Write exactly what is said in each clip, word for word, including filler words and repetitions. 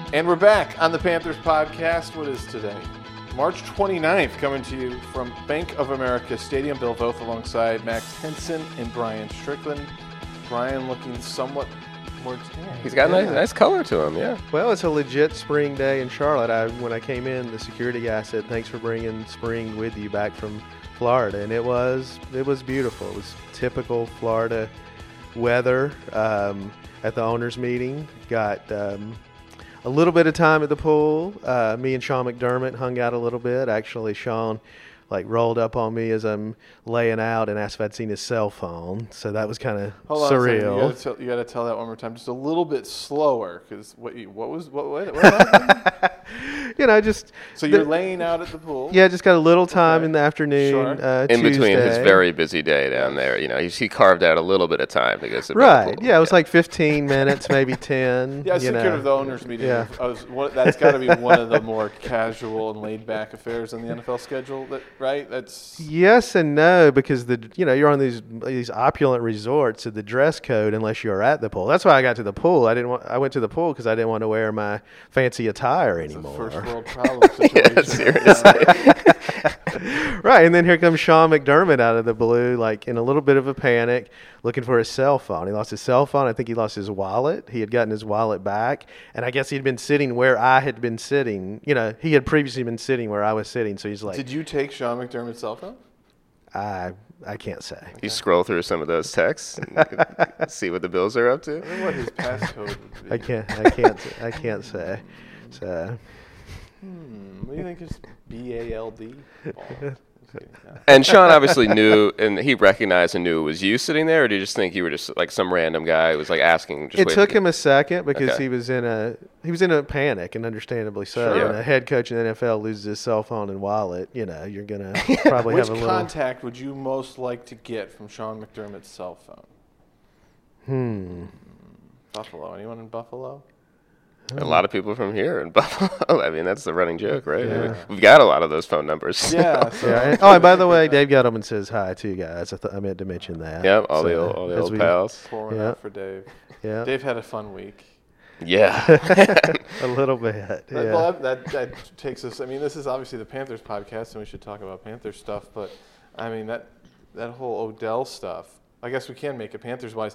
And we're back on the Panthers podcast. What is today? March twenty-ninth, coming to you from Bank of America Stadium. Bill Voth alongside Max Henson and Brian Strickland. Brian looking somewhat more tan. He's got a yeah. nice, nice color to him, yeah. Well, it's a legit spring day in Charlotte. I, when I came in, the security guy said, "Thanks for bringing spring with you back from Florida," and it was it was beautiful. It was typical Florida weather. Um, at the owners' meeting, got um, a little bit of time at the pool. Uh, me and Sean McDermott hung out a little bit. Actually, Sean like rolled up on me as I'm laying out and asked if I'd seen his cell phone. So that was kind of surreal. You got to tell that one more time, just a little bit slower, because what you, what was what what, what happened? You know, just so you're the, laying out at the pool. Yeah, just got a little time okay. in the afternoon. Sure. Uh, in Tuesday. between his very busy day down there, you know, he, he carved out a little bit of time to go sit right. by the pool. Yeah, it was like fifteen minutes, maybe ten. Yeah, I was you thinking know. of the owners' meeting. Yeah. I was, one, that's got to be one of the more casual and laid-back affairs in the N F L schedule, that, right? That's Yes and no, because the you know you're on these these opulent resorts, so the dress code unless you're at the pool. That's why I got to the pool. I didn't want I went to the pool because I didn't want to wear my fancy attire it's anymore. a first world problem situation. Yeah, seriously. Right, and then here comes Sean McDermott out of the blue, like in a little bit of a panic, looking for his cell phone. He lost his cell phone. I think he lost his wallet. He had gotten his wallet back, and I guess he'd been sitting where I had been sitting. You know, he had previously been sitting where I was sitting, so he's like, Did you take Sean McDermott's cell phone? I I can't say. You scroll through some of those texts and see what the Bills are up to. I wonder what his passcode would be. I can't I can't I can't say. So Hmm, what do you think is B A L D? And Sean obviously knew, and he recognized and knew it was you sitting there, or do you just think you were just like some random guy who was like asking? Just it waiting took to- him a second because Okay. he was in a he was in a panic, and understandably so. Sure. When a head coach in the N F L loses his cell phone and wallet, you know, you're gonna probably Which have a little. contact would you most like to get from Sean McDermott's cell phone? Hmm. Buffalo. Anyone in Buffalo? A lot of people from here in Buffalo. I mean, that's the running joke, right? Yeah. We've got a lot of those phone numbers. Yeah. So Yeah. And, oh, and by the way, Dave Gettleman says hi too, guys. I, th- I meant to mention that. Yep, all the So, old, all the as old we- pals. Pouring Yeah. out for Dave. Yeah. Dave had a fun week. Yeah. A little bit. That, Yeah. well, that, that, that takes us. I mean, this is obviously the Panthers podcast, and we should talk about Panthers stuff. But I mean, that that whole Odell stuff. I guess we can make it Panthers wise,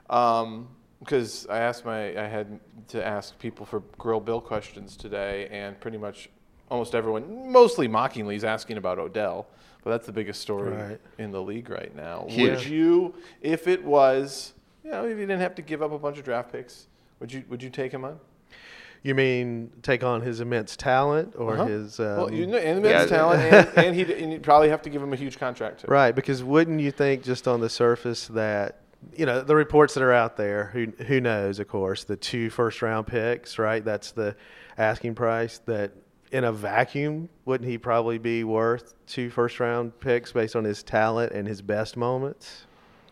um, because I asked my I had to ask people for Grill Bill questions today, and pretty much almost everyone, mostly mockingly, is asking about Odell. But that's the biggest story Right. in the league right now. Yeah. Would you, if it was, you know, if you didn't have to give up a bunch of draft picks, would you would you take him on? You mean take on his immense talent or Uh-huh. his? Um, Well, you know, and immense yeah. talent, and, and, he'd, and you'd probably have to give him a huge contract too. right, because wouldn't you think just on the surface that you know the reports that are out there? Who who knows? Of course, the two first round picks, right? That's the asking price. That in a vacuum, wouldn't he probably be worth two first round picks based on his talent and his best moments?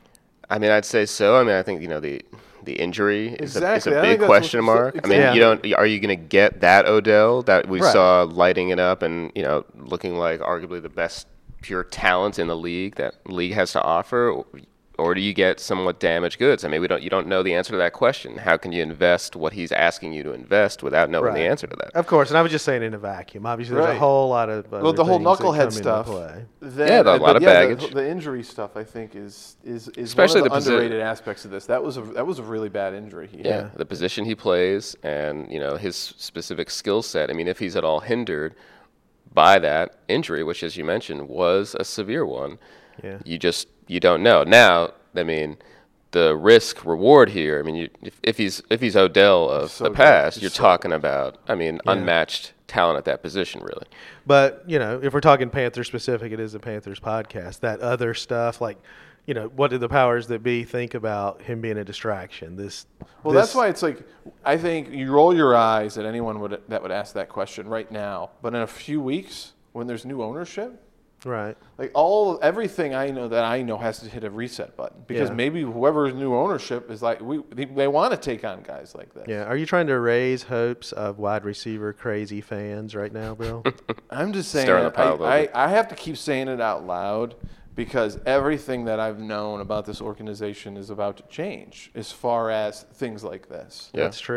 I mean, I'd say so. I mean, I think, you know, the the injury is, Exactly. a, I is a think big that's question what's- mark. I mean, exactly. you don't. Are you going to get that Odell that we Right. saw lighting it up and, you know, looking like arguably the best pure talent in the league that league has to offer? Or do you get somewhat damaged goods? I mean, we don't. You don't know the answer to that question. How can you invest what he's asking you to invest without knowing Right. the answer to that? Of course, and I was just saying in a vacuum. Obviously, there's Right. a whole lot of other Well, the whole things that knucklehead come into stuff. play. Then, Yeah, the- a but lot of yeah, baggage. The, the injury stuff, I think, is is is Especially one of the the, posi- underrated aspects of this. That was a that was a really bad injury. He Yeah, had. the position he plays and, you know, his specific skill set. I mean, if he's at all hindered by that injury, which, as you mentioned, was a severe one, Yeah. you just you don't know. Now, I mean, the risk reward here. I mean, you, if, if he's if he's Odell of So the good. past, He's you're so talking about. I mean, unmatched talent at that position, really. But, you know, if we're talking Panther specific, it is a Panthers podcast. That other stuff, like, you know, what did the powers that be think about him being a distraction? This. Well, this, that's why it's like I think you roll your eyes at anyone would that would ask that question right now. But in a few weeks, when there's new ownership, Right. like all everything I know that I know has to hit a reset button because Yeah. maybe whoever's new ownership is like we they, they want to take on guys like this. Yeah. Are you trying to raise hopes of wide receiver crazy fans right now, Bill? I'm just saying, Stirring the it. pot a little I, bit. I, I have to keep saying it out loud because everything that I've known about this organization is about to change as far as things like this. Yeah. That's true.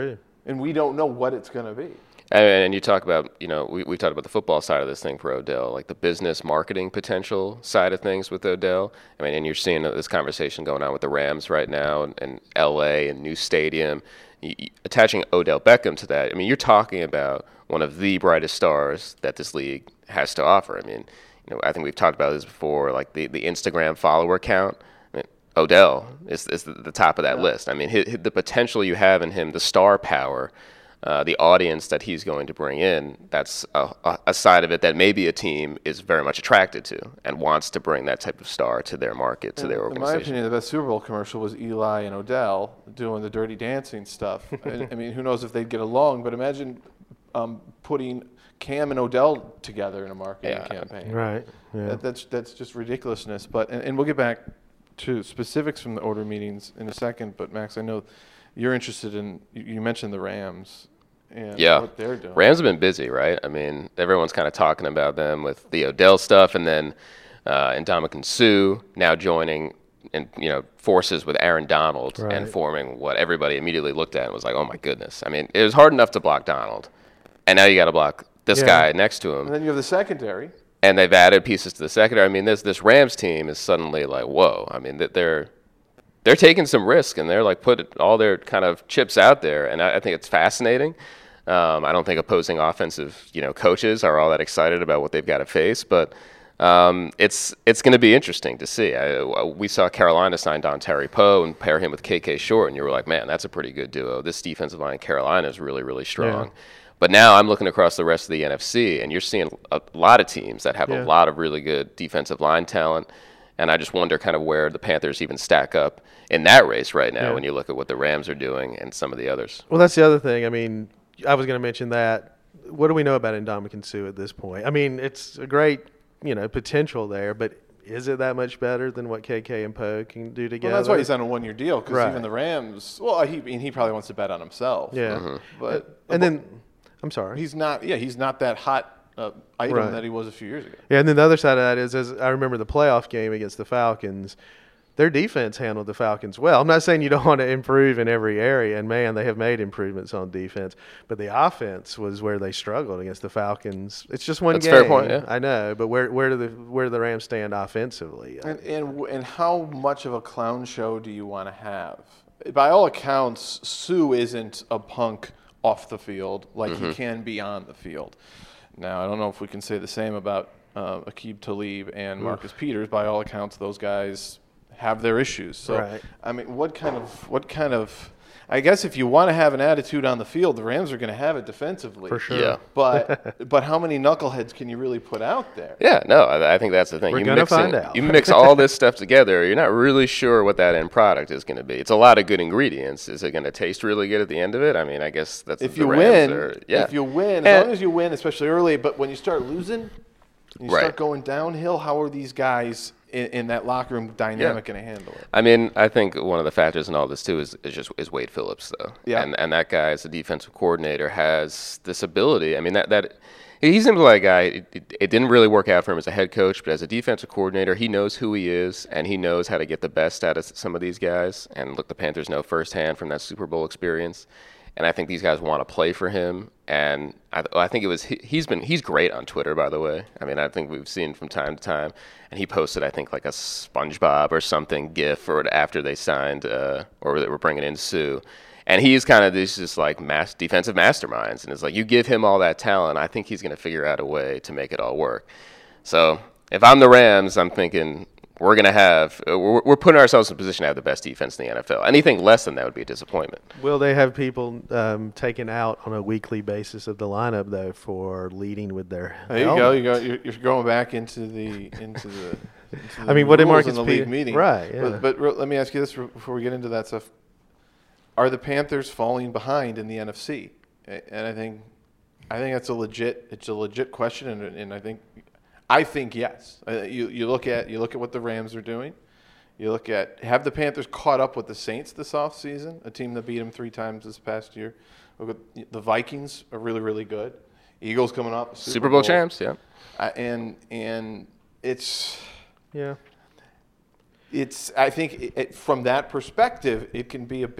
and we don't know what it's going to be. And, and you talk about, you know, we, we talked about the football side of this thing for Odell, like the business marketing potential side of things with Odell. I mean, and you're seeing this conversation going on with the Rams right now and, and L A and new stadium. You, you, attaching Odell Beckham to that, I mean, you're talking about one of the brightest stars that this league has to offer. I mean, you know, I think we've talked about this before, like the, the Instagram follower count. I mean, Odell is, is the, the top of that yeah. list. I mean, his, his, the potential you have in him, the star power, Uh, the audience that he's going to bring in, that's a, a side of it that maybe a team is very much attracted to and wants to bring that type of star to their market, to in, their organization. In my opinion, the best Super Bowl commercial was Eli and Odell doing the Dirty Dancing stuff. I, I mean, who knows if they'd get along, but imagine um, putting Cam and Odell together in a marketing yeah. campaign. Right. Yeah. That, that's that's just ridiculousness. But and, and we'll get back to specifics from the order meetings in a second. But Max, I know you're interested in. You mentioned the Rams. And yeah, what they're doing. Rams have been busy, right? I mean, everyone's kind of talking about them with the Odell stuff, and then uh, Ndamukong Suh now joining, and you know, forces with Aaron Donald right. and forming what everybody immediately looked at and was like, "Oh my goodness!" I mean, it was hard enough to block Donald, and now you got to block this yeah. guy next to him. And then you have the secondary. And they've added pieces to the secondary. I mean, this this Rams team is suddenly like, whoa. I mean, they're they're taking some risk, and they're like put all their kind of chips out there, and I, I think it's fascinating. Um, I don't think opposing offensive, you know, coaches are all that excited about what they've got to face, but um, it's it's going to be interesting to see. I, we saw Carolina sign Don Terry Poe and pair him with K K Short, and you were like, man, that's a pretty good duo. This defensive line in Carolina is really, really strong. Yeah. But now I'm looking across the rest of the N F C, and you're seeing a lot of teams that have yeah. a lot of really good defensive line talent, and I just wonder kind of where the Panthers even stack up in that race right now yeah. when you look at what the Rams are doing and some of the others. Well, that's the other thing. I mean, I was going to mention that. What do we know about Ndamukong Suh at this point? I mean, it's a great, you know, potential there, but is it that much better than what K K and Poe can do together? Well, that's why he's on a one-year deal, because right. even the Rams, well, he and he probably wants to bet on himself. Yeah. Mm-hmm. But and then, I'm sorry. He's not, yeah, he's not that hot uh, item right. that he was a few years ago. Yeah, and then the other side of that is, as I remember the playoff game against the Falcons, their defense handled the Falcons well. I'm not saying you don't want to improve in every area, and, man, they have made improvements on defense. But the offense was where they struggled against the Falcons. It's just one That's game. Fair point, yeah. I know, but where where do the where do the Rams stand offensively? And, and and how much of a clown show do you want to have? By all accounts, Suh isn't a punk off the field like mm-hmm. he can be on the field. Now, I don't know if we can say the same about uh, Aqib Talib and Marcus Oof. Peters. By all accounts, those guys have their issues. So, right. I mean, what kind of, what kind of, I guess if you want to have an attitude on the field, the Rams are going to have it defensively. For sure. Yeah. But, but how many knuckleheads can you really put out there? Yeah, no, I, I think that's the thing. We're you going to find in, out. You mix all this stuff together, you're not really sure what that end product is going to be. It's a lot of good ingredients. Is it going to taste really good at the end of it? I mean, I guess that's if the you Rams win. Are, yeah. If you win, as and, long as you win, especially early, but when you start losing, you right. start going downhill, how are these guys in, in that locker room dynamic yeah. going to handle it? I mean, I think one of the factors in all this too is, is just is Wade Phillips though. Yeah. And and that guy as a defensive coordinator has this ability. I mean that that he seems like a guy. It, it, it didn't really work out for him as a head coach, but as a defensive coordinator, he knows who he is and he knows how to get the best out of some of these guys. And look, the Panthers know firsthand from that Super Bowl experience. And I think these guys want to play for him. And I, I think it was he, he's been he's great on Twitter, by the way. I mean, I think we've seen from time to time. And he posted, I think, like a SpongeBob or something GIF or after they signed uh, or they were bringing in Suh. And he's kind of these just like mass defensive masterminds. And it's like you give him all that talent, I think he's going to figure out a way to make it all work. So if I'm the Rams, I'm thinking we're going to have we're, we're putting ourselves in a position to have the best defense in the N F L. Anything less than that would be a disappointment. Will they have people um, taken out on a weekly basis of the lineup though for leading with their? There you go. You go. You're, you're going back into the into the. Into the I mean, what did Marcus in the Peters league meeting? Right. Yeah. But, but re- let me ask you this before we get into that stuff: are the Panthers falling behind in the N F C? And I think, I think that's a legit. It's a legit question, and, and I think. I think yes. Uh, you you look at you look at what the Rams are doing. You look at have the Panthers caught up with the Saints this offseason, a team that beat them three times this past year. Look at the Vikings are really really good. Eagles coming up, Super, Super Bowl, Bowl champs, yeah. Uh, and and it's yeah. It's I think it, it, from that perspective it can be a bit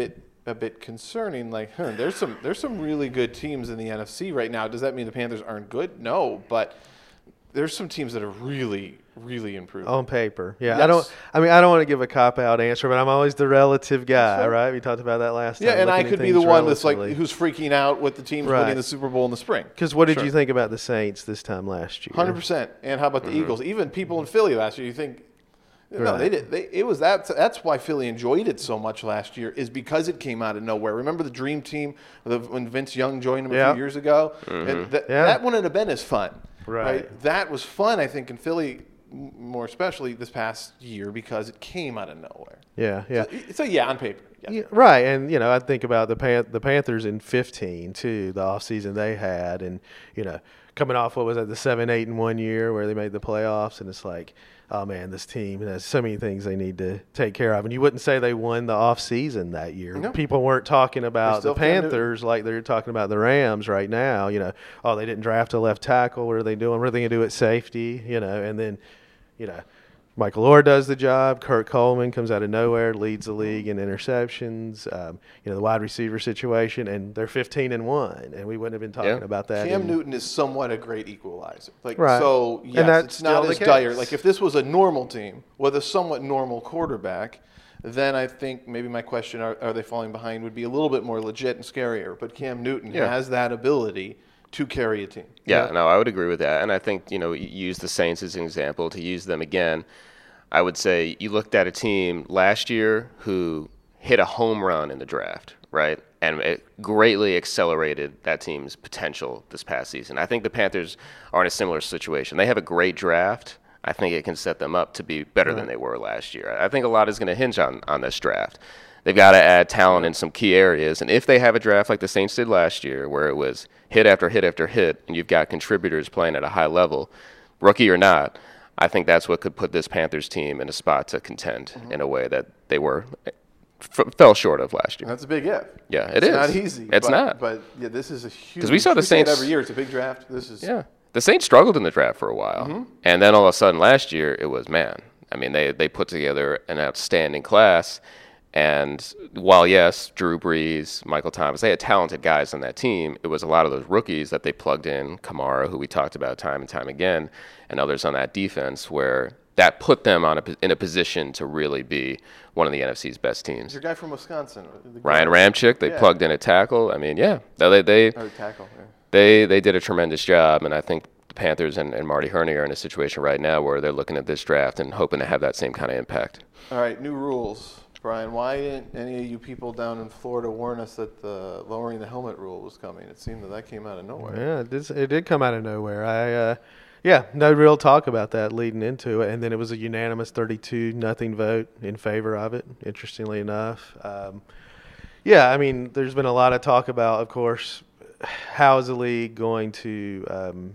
a bit concerning. Like, huh, there's some there's some really good teams in the N F C right now. Does that mean the Panthers aren't good? No, but there's some teams that are really, really improved. On paper, yeah. Yes. I don't. I mean, I don't want to give a cop-out answer, but I'm always the relative guy, Sure. right? We talked about that last time. Yeah, and I looking at could be the things one that's like relatively. who's freaking out with the teams Right. winning the Super Bowl in the spring. Because what did Sure. you think about the Saints this time last year? Hundred percent. And how about the Eagles? Even people in Philly last year, you think. No, Right. they did. They, it was that. That's why Philly enjoyed it so much last year, is because it came out of nowhere. Remember the Dream Team the, when Vince Young joined them a Yeah. few years ago? And that, Yeah. that wouldn't have been as fun, Right. That was fun, I think, in Philly, m- more especially this past year, because it came out of nowhere. Yeah, yeah. So, so yeah, on paper, yes. Yeah, right, and you know, I think about the Pan- the Panthers in fifteen too, the offseason they had, and you know, coming off what was that, the seven, eight, and one year where they made the playoffs, and it's like, oh man, this team has so many things they need to take care of, and you wouldn't say they won the offseason that year. No. People weren't talking about still the can't do it. Panthers like they're talking about the Rams right now. You know, oh, they didn't draft a left tackle. What are they doing? What are they going to do at safety? You know, and then, you know. Michael Orr does the job. Kurt Coleman comes out of nowhere, leads the league in interceptions. Um, you know, the wide receiver situation, and they're fifteen and one, and we wouldn't have been talking Yeah. about that. Cam in- Newton is somewhat a great equalizer. Like, Right. so, And yes, that's it's not still as the dire. case. Like, if this was a normal team with a somewhat normal quarterback, then I think maybe my question, are, are they falling behind, would be a little bit more legit and scarier. But Cam Newton Yeah. has that ability to carry a team. Yeah, no, I would agree with that. And I think, you know, you use the Saints as an example. To use them again, I would say you looked at a team last year who hit a home run in the draft, right? And it greatly accelerated that team's potential this past season. I think the Panthers are in a similar situation. They have a great draft. I think it can set them up to be better than they were last year. I think a lot is going to hinge on, on this draft. They've got to add talent in some key areas. And if they have a draft like the Saints did last year, where it was hit after hit after hit, and you've got contributors playing at a high level, rookie or not, I think that's what could put this Panthers team in a spot to contend Mm-hmm. in a way that they were f- fell short of last year. That's a big if. Yeah, it it's is. not easy. It's but, not. But, yeah, this is a huge. 'Cause we saw the say it Saints- every year. It's a big draft. This is. Yeah. The Saints struggled in the draft for a while. Mm-hmm. And then all of a sudden last year, it was, man, I mean, they, they put together an outstanding class. And while, yes, Drew Brees, Michael Thomas, they had talented guys on that team, it was a lot of those rookies that they plugged in, Kamara, who we talked about time and time again, and others on that defense, where that put them on a, in a position to really be one of the N F C's best teams. Your guy from Wisconsin. the guy- Ryan Ramczyk, they Yeah. plugged in a tackle. I mean, yeah, they they Or tackle. Yeah. they, they did a tremendous job, and I think the Panthers and, and Marty Herney are in a situation right now where they're looking at this draft and hoping to have that same kind of impact. All right, new rules. Brian, why didn't any of you people down in Florida warn us that the lowering the helmet rule was coming? It seemed that that came out of nowhere. Yeah, it did, it did come out of nowhere. I, uh, yeah, no real talk about that leading into it, and then it was a unanimous thirty-two nothing vote in favor of it. Interestingly enough, um, yeah, I mean, there's been a lot of talk about, of course, how is the league going to um,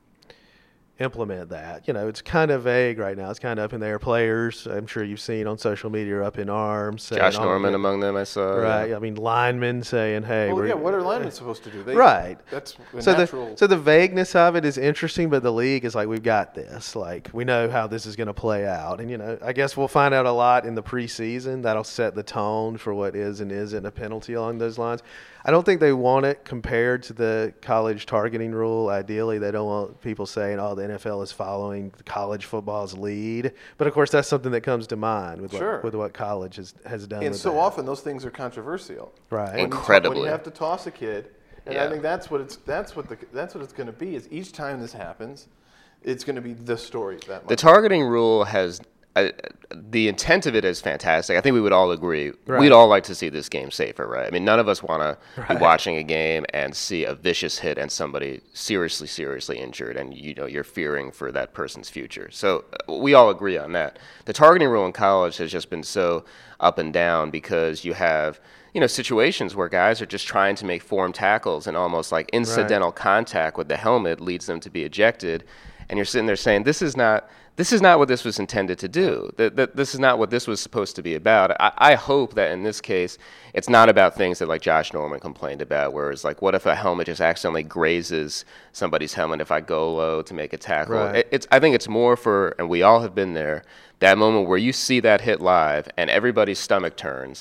implement that? You know, it's kind of vague right now. It's kind of up in the air. Players, I'm sure you've seen on social media, are up in arms. saying, Josh "Oh, Norman yeah." among them, I saw. Right. I mean, linemen saying, "Hey, Well, we're, yeah, what are linemen supposed to do? They, Right. That's the so natural. the so the vagueness of it is interesting, but the league is like, we've got this. Like, we know how this is going to play out, and you know, I guess we'll find out a lot in the preseason. That'll set the tone for what is and isn't a penalty along those lines. I don't think they want it compared to the college targeting rule. Ideally, they don't want people saying, "Oh, the N F L is following college football's lead." But of course, that's something that comes to mind with Sure. what, with what college has has done. and with so that. often those things are controversial. right? When you to- Incredibly. when you have to toss a kid, and Yeah. I think that's what it's that's what the that's what it's going to be. Is each time this happens, it's going to be the story that much. The targeting rule has uh, the intent of it is fantastic. I think we would all agree. Right. We'd all like to see this game safer, right? I mean, none of us want to Right. be watching a game and see a vicious hit and somebody seriously, seriously injured, and you know you're fearing for that person's future. So uh, we all agree on that. The targeting rule in college has just been so up and down because you have you know situations where guys are just trying to make form tackles and almost like incidental contact with the helmet leads them to be ejected, and you're sitting there saying, "This is not." This is not what this was intended to do. That, that this is not what this was supposed to be about. I, I hope that in this case, it's not about things that like Josh Norman complained about, where it's like, what if a helmet just accidentally grazes somebody's helmet if I go low to make a tackle? Right. It, it's I think it's more for, and we all have been there, that moment where you see that hit live and everybody's stomach turns.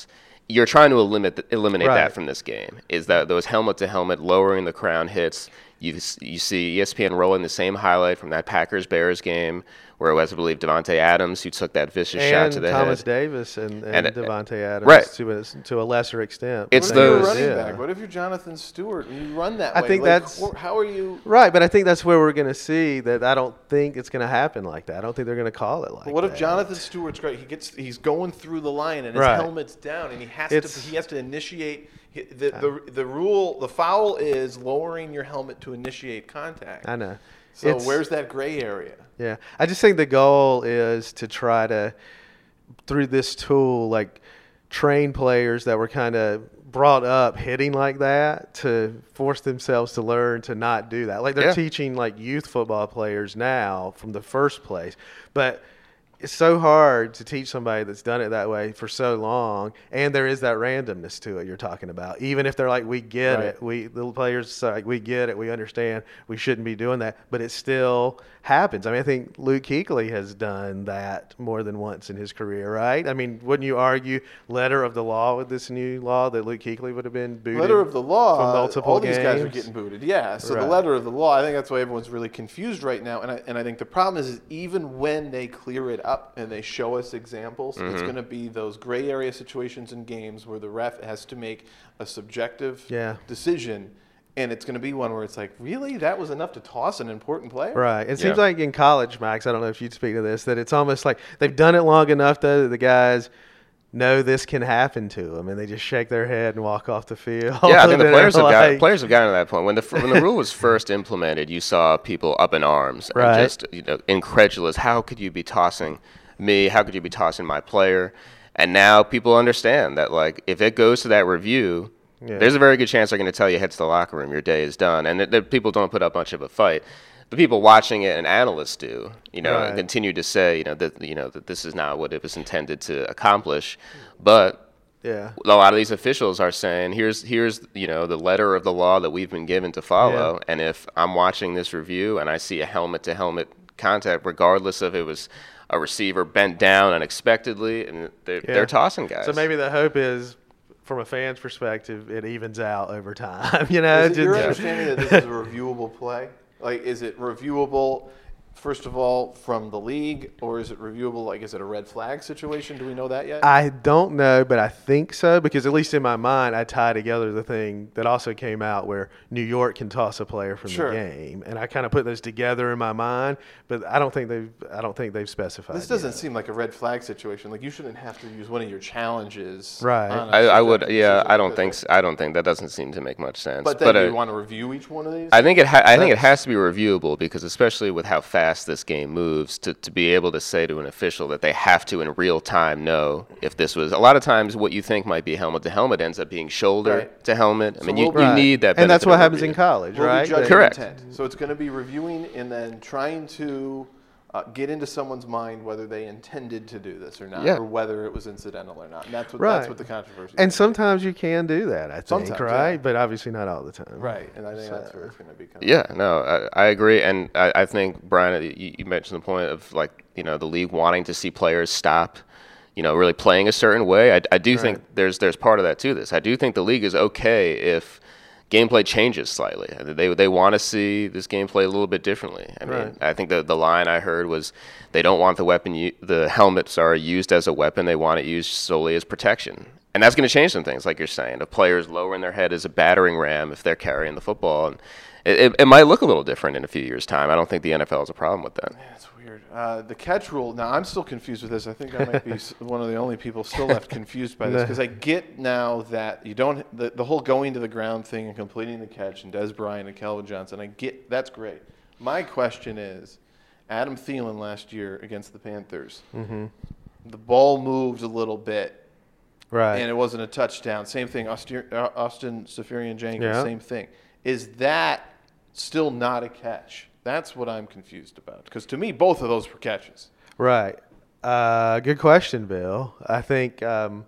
you're trying to eliminate eliminate Right. that from this game. Is that those helmet to helmet lowering the crown hits? You you see E S P N rolling the same highlight from that Packers Bears game where it was, I believe, Devontae Adams who took that vicious and shot to the Thomas head. Davis and, and, And it- Devontae Adams right. to a, to a lesser extent. It's what if you're a those- running yeah. back? What if you're Jonathan Stewart and you run that I way? think Like, that's- wh- how are you? Right, but I think that's where we're going to see that. I don't think it's going to happen like that. I don't think they're going to call it like But what that. if Jonathan Stewart's great? He gets he's going through the line and his Right. helmet's down and he has It's- to he has to initiate he- the, the the rule the foul is lowering your helmet to initiate contact. I know. So It's- where's that gray area? Yeah, I just think the goal is to try to, through this tool, like train players that were kind of brought up hitting like that to force themselves to learn to not do that. Like they're Yeah. teaching like youth football players now from the first place, but it's so hard to teach somebody that's done it that way for so long, and there is that randomness to it you're talking about. Even if they're like, we get Right. it, we the players say, like, we get it, we understand, we shouldn't be doing that, but it still happens. I mean, I think Luke Kuechly has done that more than once in his career, right? I mean, wouldn't you argue letter of the law with this new law that Luke Kuechly would have been booted? Letter of the law. from multiple all these guys are games? getting booted. Yeah. So Right. the letter of the law. I think that's why everyone's really confused right now. And I and I think the problem is, is even when they clear it up and they show us examples, Mm-hmm. it's going to be those gray area situations in games where the ref has to make a subjective Yeah. decision, and it's going to be one where it's like, really, that was enough to toss an important player? Right. It seems Yeah. like in college, Max, I don't know if you'd speak to this, that it's almost like they've done it long enough though that the guys know this can happen to them, and they just shake their head and walk off the field. Yeah, I think the And players they're have got like- players have gotten to that point. When the when the rule was first implemented, you saw people up in arms and Right. just you know incredulous. How could you be tossing me? How could you be tossing my player? And now people understand that like if it goes to that review, Yeah. there's a very good chance they're going to tell you head to the locker room, your day is done. And that, that people don't put up much of a fight. The people watching it and analysts do, you know, Right. and continue to say, you know, that you know that this is not what it was intended to accomplish, but Yeah. a lot of these officials are saying, here's here's you know the letter of the law that we've been given to follow, Yeah. and if I'm watching this review and I see a helmet to helmet contact, regardless if it was a receiver bent down unexpectedly, and they're, Yeah. they're tossing guys. So maybe the hope is, from a fan's perspective, it evens out over time. You know, Is it your Just- understanding that this is a reviewable play? Like, is it reviewable, first of all, from the league, or is it reviewable, like, is it a red flag situation? Do we know that yet? I don't know, but I think so, because at least in my mind, I tie together the thing that also came out where New York can toss a player from Sure. the game, and I kind of put those together in my mind, but I don't think they've I don't think they've specified. This doesn't yet. seem like a red flag situation. Like, you shouldn't have to use one of your challenges. Right. on a I, I would, subjective yeah, decision I don't like think this. so. I don't think that doesn't seem to make much sense. But then, do uh, you want to review each one of these? I think it. Ha- I think it That's- has to be reviewable because, especially with how fast this game moves, to, to be able to say to an official that they have to in real time know if this was. A lot of times, what you think might be helmet to helmet ends up being shoulder Right. to helmet. I So mean, you, we'll- you Right. need that. and that's benefit what of happens review. in college, We'll right? be judging That- Correct. intent. So it's going to be reviewing and then trying to uh, get into someone's mind whether they intended to do this or not, Yeah. or whether it was incidental or not. And that's what Right. that's what the controversy. And is. sometimes you can do that, I think, Sometimes, right? yeah. But obviously not all the time. right, and I think So- that's where it's going to become. Yeah, no, I, I agree, and I, I think Brian, you, you mentioned the point of like you know the league wanting to see players stop, you know, really playing a certain way. I, I do think Right. there's there's part of that to this. I do think the league is okay if gameplay changes slightly. They they want to see this gameplay a little bit differently. I mean, Right. I think the the line I heard was they don't want the weapon u- the helmet sorry used as a weapon. They want it used solely as protection. And that's going to change some things, like you're saying. If players lowering their head as a battering ram if they're carrying the football, and it, it, it might look a little different in a few years' time. I don't think the N F L has a problem with that. Yeah, it's weird. Uh, the catch rule. Now, I'm still confused with this. I think I might be s- one of the only people still left confused by this No. because I get now that you don't the, the whole going to the ground thing and completing the catch and Des Bryant and Kelvin Johnson. I get that's great. My question is, Adam Thielen last year against the Panthers, Mm-hmm. the ball moved a little bit. Right. And it wasn't a touchdown. Same thing, Austin, uh, Austin Safarian-Jenkins, Yeah. same thing. Is that still not a catch? That's what I'm confused about. Because to me, both of those were catches. Right. Uh, good question, Bill. I think um,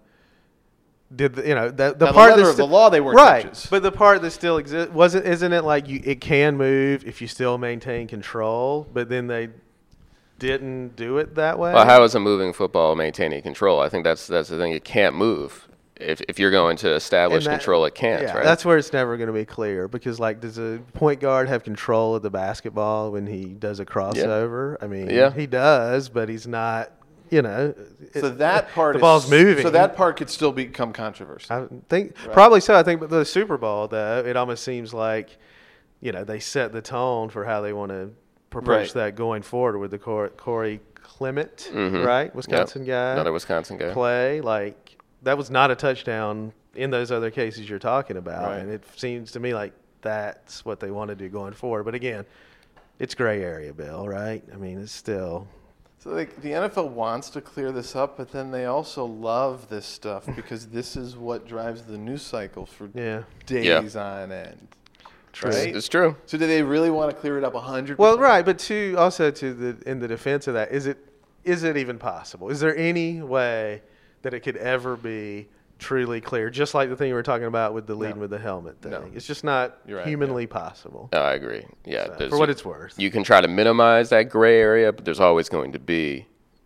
did the, you know the, the Now, the part letter that's of the sti- law, they weren't right, catches. but the part that still exists wasn't isn't it like you it can move if you still maintain control, but then they didn't do it that way. Well, how is a moving football maintaining control? I think that's that's the thing. It can't move if if you're going to establish that, control, it can't. Yeah, right? that's where it's never going to be clear because, like, does a point guard have control of the basketball when he does a crossover? Yeah. I mean, yeah. he does, but he's not. You know, so it, that part the is, ball's moving. So that part could still become controversial. I think right? probably so. I think, but the Super Bowl though, it almost seems like, you know, they set the tone for how they want to approach right. that going forward with the Corey, Corey Clement, mm-hmm. right, Wisconsin yep. guy, another Wisconsin guy play like that was not a touchdown in those other cases you're talking about, right. and it seems to me like that's what they want to do going forward. But again, it's gray area, Bill, right? I mean, it's still. So like the N F L wants to clear this up, but then they also love this stuff because this is what drives the news cycle for yeah. days yeah. on end. True. Right? It's true. So do they really want to clear it up one hundred percent? Well, right, but to also to the in the defense of that, is it is it even possible? Is there any way that it could ever be truly clear? Just like the thing we were talking about with the leading no. with the helmet thing. No. It's just not right, humanly yeah. possible. No, I agree. Yeah, so, for what it's worth. You can try to minimize that gray area, but there's always going to be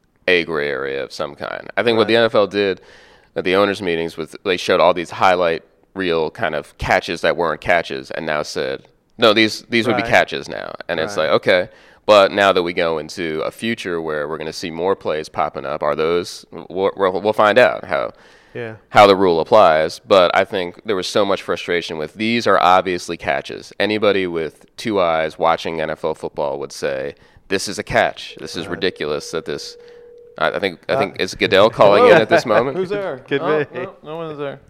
a gray area of some kind. I think right. what the N F L did at the owners' meetings was they showed all these highlight reel kind of catches that weren't catches and now said, no, these these right. would be catches now. And right. it's like, okay, but now that we go into a future where we're going to see more plays popping up, are those, we'll, we'll find out how yeah. how the rule applies. But I think there was so much frustration with these are obviously catches. Anybody with two eyes watching N F L football would say, this is a catch. This is right. ridiculous that this – I think I think uh, is Goodell calling in at this moment? Who's there? Could oh, be. No, no one is there.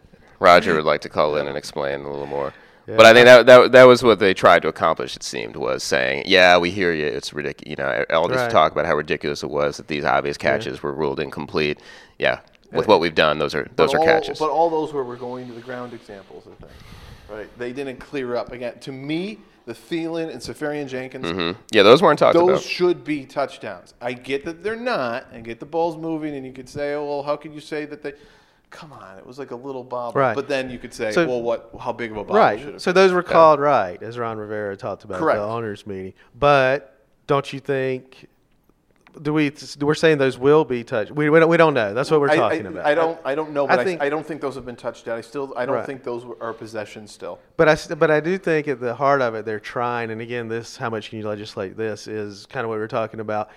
Roger would like to call in and explain a little more. Yeah. But I think that, that that was what they tried to accomplish, it seemed, was saying, yeah, we hear you. It's ridiculous. You know, all this right. talk about how ridiculous it was that these obvious catches yeah. were ruled incomplete. Yeah, with what we've done, those are those but are all, catches. But all those where we're going to the ground examples, I think. Right? They didn't clear up. Again, to me, the Thielen and Safarian Jenkins, mm-hmm. yeah, those weren't talked those about. Those should be touchdowns. I get that they're not, and get the balls moving, and you could say, oh, well, how could you say that they – come on, it was like a little bobble. Right. But then you could say, so, well, what? How big of a bobble right. should it So be? those were called yeah. right, as Ron Rivera talked about Correct. at the owners' meeting. But don't you think do we we're saying those will be touched? We we don't, we don't know. That's what we're talking I, I, about. I don't I don't know, but I, I, think, I don't think those have been touched out. I still I don't right. think those are possessions still. But I but I do think at the heart of it they're trying. And again, this how much can you legislate? This is kind of what we're talking about.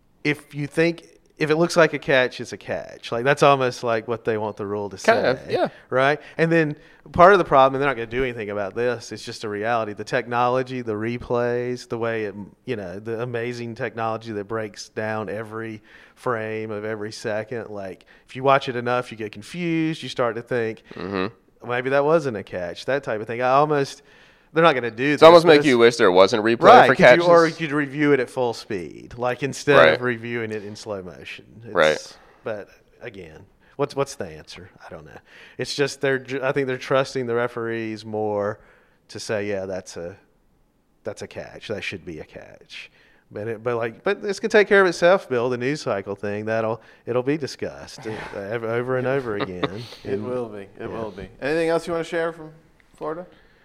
If you think. If it looks like a catch, it's a catch. Like that's almost like what they want the rule to say. Kind of, yeah. Right? And then part of the problem, and they're not going to do anything about this, it's just a reality. The technology, the replays, the way it, you know, the amazing technology that breaks down every frame of every second. Like if you watch it enough, you get confused. You start to think, mm-hmm. maybe that wasn't a catch, that type of thing. I almost... They're not going to do this. It's almost make you wish there wasn't replay right, for catches. You, or you could review it at full speed, like instead right. of reviewing it in slow motion. It's, right. But again, what's what's the answer? I don't know. It's just they're. I think they're trusting the referees more to say, yeah, that's a that's a catch. That should be a catch. But it, but like but this can take care of itself, Bill. The news cycle thing that'll it'll be discussed uh, over and over again. It and, will be. It yeah. will be. Anything else you want to share from Florida?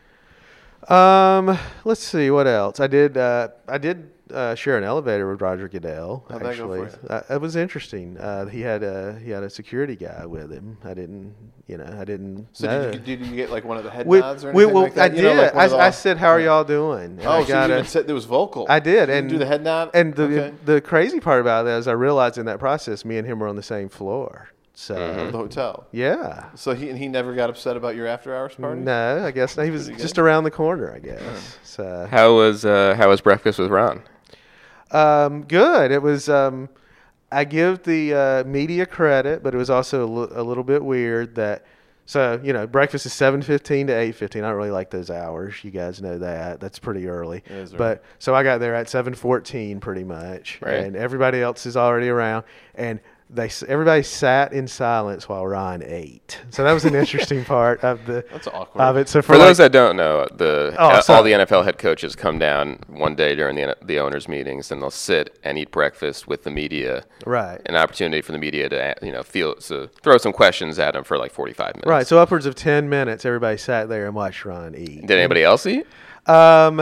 Um, let's see what else. I did. Uh, I did uh, share an elevator with Roger Goodell. How'd actually, that go for you? Uh, it was interesting. Uh, he had a he had a security guy with him. I didn't, you know, I didn't. So know. did you, did you get like one of the head we, nods or we, anything well, like that? I You did. know, like one of the- I, I said, "How are y'all doing?" And oh, I so got you a, even said there was vocal. I did, You and do the head nod. And the okay. the crazy part about that is I realized in that process, me and him were on the same floor. So mm-hmm. the hotel. Yeah. So he and he never got upset about your after hours party? No, I guess not. He was Pretty just good. around the corner. I guess. Yeah. So How was uh, how was breakfast with Ron? Um, good. It was. Um, I give the uh, media credit, but it was also a, l- a little bit weird that. So you know, breakfast is seven fifteen to eight fifteen. I don't really like those hours. You guys know that. That's pretty early. It is early. But so I got there at seven fourteen, pretty much, Right. and everybody else is already around, and they everybody sat in silence while Ron ate. So that was an interesting part of the That's awkward. of it. So For for, like, those that don't know, the Oh, uh, sorry. all the N F L head coaches come down one day during the the owners' meetings, and they'll sit and eat breakfast with the media. right. An opportunity for the media to you know feel so throw some questions at them for like forty-five minutes. Right. So upwards of ten minutes, everybody sat there and watched Ron eat. Did anybody else eat? Um,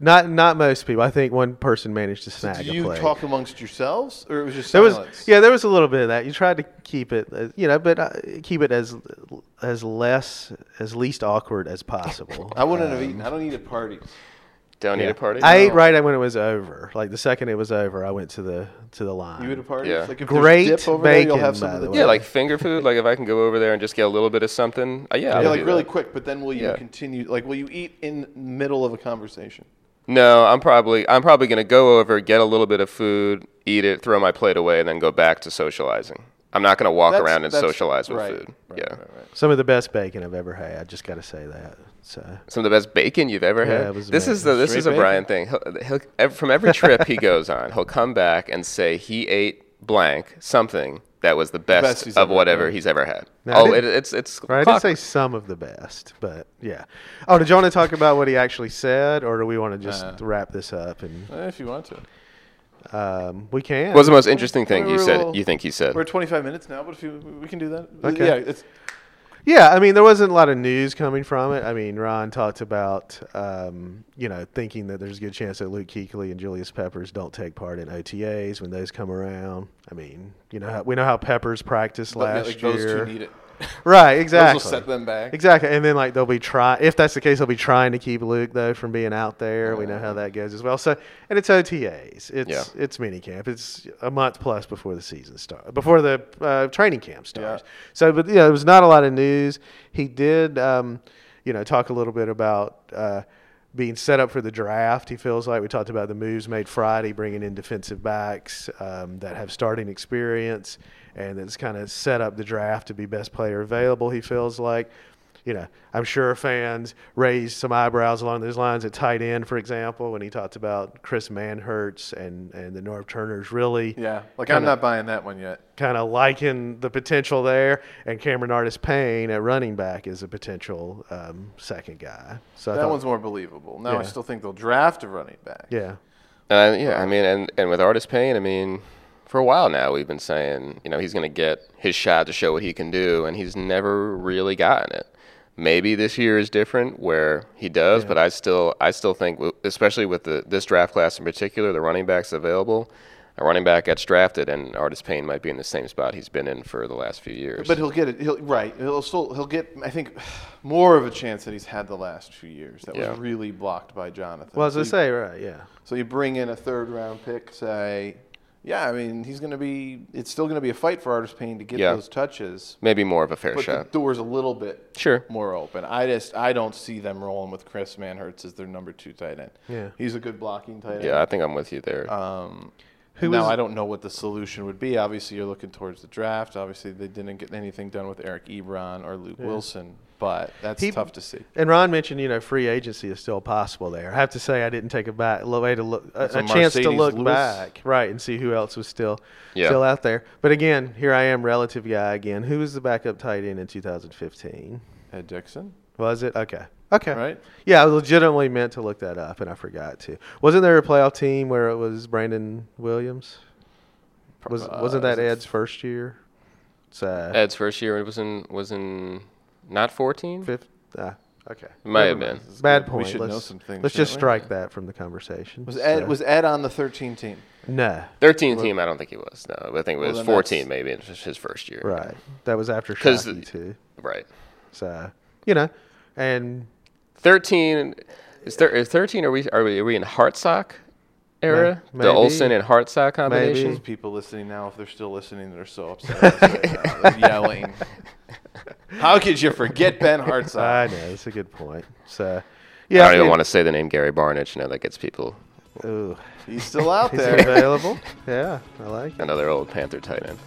Not not most people. I think one person managed to snag Did a you play. talk amongst yourselves, or it was just There was silence? yeah, there was a little bit of that. You tried to keep it, uh, you know, but uh, keep it as as less as least awkward as possible. I wouldn't have Um, eaten. I don't eat at parties. Don't yeah. need a party. I ate No. right when it was over. Like the second it was over, I went to the to the line. You at a party? Yeah. Like if Great there's dip over there, you'll bacon, have some by of the the dip. Yeah, like finger food. Like if I can go over there and just get a little bit of something. Uh, yeah, I Yeah, would like do really that. quick. But then will you Yeah. continue? Like, will you eat in the middle of a conversation? No, I'm probably I'm probably gonna go over, get a little bit of food, eat it, throw my plate away, and then go back to socializing. I'm not gonna walk That's- around and that's- socialize with right, food. right, yeah, right, right. Some of the best bacon I've ever had. Just got to say that. So some of the best bacon you've ever Yeah, had. it was this is the amazing. this Straight is a bacon? Brian thing. He'll, he'll, ev- from every trip he goes on, he'll come back and say he ate blank something that was the best, best he's of ever whatever had. he's ever had. No, I oh, didn't- it, it's it's. right, I did clockwork. say some of the best, but yeah. Oh, did you want to talk about what he actually said, or do we want to just Nah. wrap this up and Eh, if you want to. um, we can? What was the most interesting thing We're you a said? little- You think he said? We're at twenty-five minutes now, but if you, we can do that. Okay. Yeah, it's Yeah, I mean, there wasn't a lot of news coming from it. I mean, Ron talked about, um, you know, thinking that there's a good chance that Luke Kuechly and Julius Peppers don't take part in O T As when those come around. I mean, you know, how, we know how Peppers practiced but, yeah, last like year. those two need it. Right, exactly. Those will set them back. Exactly, and then like they'll be trying. If that's the case, they'll be trying to keep Luke though from being out there. We know how that goes as well. So, and it's O T As. It's Yeah. it's mini camp. It's a month plus before the season starts, before the uh, training camp starts. Yeah. So, but yeah, there was not a lot of news. He did, um, you know, talk a little bit about. Uh, being set up for the draft, he feels like we talked about the moves made Friday, bringing in defensive backs um, that have starting experience, and it's kind of set up the draft to be best player available. He feels like, you know, I'm sure fans raised some eyebrows along those lines at tight end, for example, when he talked about Chris Manhertz and and the Norv Turners really, Yeah, like Kinda- I'm not buying that one yet. kind of liking the potential there, and Cameron Artis-Payne at running back is a potential um, second guy. So I That thought, one's more believable. Now I Yeah. still think they'll draft a running back. yeah. Uh, yeah, I mean, and, and with Artist Payne, I mean, for a while now we've been saying, you know, he's going to get his shot to show what he can do, and he's never really gotten it. Maybe this year is different where he does, Yeah. but I still, I still think, w- especially with the this draft class in particular, the running backs available, a running back gets drafted, and Artist Payne might be in the same spot he's been in for the last few years. But he'll get it. He'll right. He'll still. He'll get. I think more of a chance that he's had the last few years. That Yeah. was really blocked by Jonathan. Well, as So I you- say, right, yeah. So you bring in a third round pick. Say, yeah. I mean, he's going to be. It's still going to be a fight for Artist Payne to get Yeah. those touches. Maybe more of a fair But shot. the door's a little bit Sure. more open. I just. I don't see them rolling with Chris Manhertz as their number two tight end. Yeah. He's a good blocking tight end. Yeah, I think I'm with you there. Um, Who now was- I don't know what the solution would be. Obviously, you're looking towards the draft. Obviously, they didn't get anything done with Eric Ebron or Luke Wilson, but that's He- tough to see. And Ron mentioned, you know, free agency is still possible there. I have to say, I didn't take a back lo- way to look a, So a chance to Mercedes look Lewis? back, right, and see who else was still Yeah. still out there. But again, here I am, relative guy again. Who was the backup tight end in two thousand fifteen? Ed Dixon, Was it okay? Okay, right? yeah, I legitimately meant to look that up, and I forgot to. Wasn't there a playoff team where it was Brandon Williams? Was Uh, wasn't that is it- Ed's first year? It's uh, Ed's first year was in was in not fourteen. fifth. Ah, okay. It might have Never been. mind. This is Bad good. point. We should let's know some things. let's just shouldn't we? strike that from the conversation. Was Ed So- was Ed on the thirteen team? no. thirteen team, I don't think he was. No, I think it Well, was then fourteen that's- maybe. It was his first year. Right. That was after 'Cause Shockey the- too. Right. So you know, and Thirteen is, thir- is thirteen. Are we are we, are we in Hartsock era? May- the maybe. Olsen and Hartsock combination. Those people listening now, if they're still listening, they're so upset with us right now. They're yelling. How could you forget Ben I Hartsock? know that's a good point. So I yeah, don't even it- want to say the name Gary Barnidge. You know that gets people. Ooh, He's still out he's there. available. Yeah, I like it. Another old Panther tight end.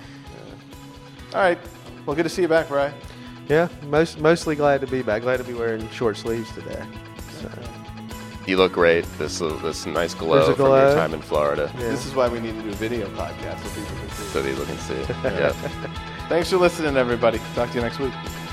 All right. Well, good to see you back, Brian. Yeah, most mostly glad to be back. Glad to be wearing short sleeves today. So, You look great. This this nice glow, There's a from glow. your time in Florida, yeah. This is why we need to do a video podcast so people can see. so people can see it. Yeah. Thanks for listening, everybody. Talk to you next week.